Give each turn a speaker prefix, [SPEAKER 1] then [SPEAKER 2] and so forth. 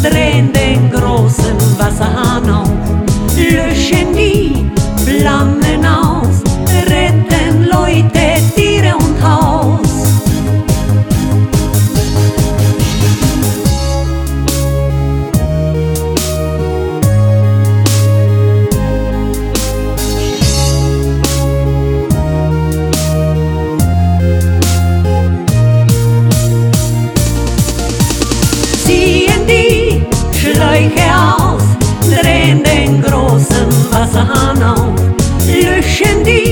[SPEAKER 1] drehen den großen Wasserhahn auf, löschen die Flammen aus, retten Leute, Tiere und Haus. Ziehen die Schläuche aus, drehen den großen Wasserhahn auf, löschen die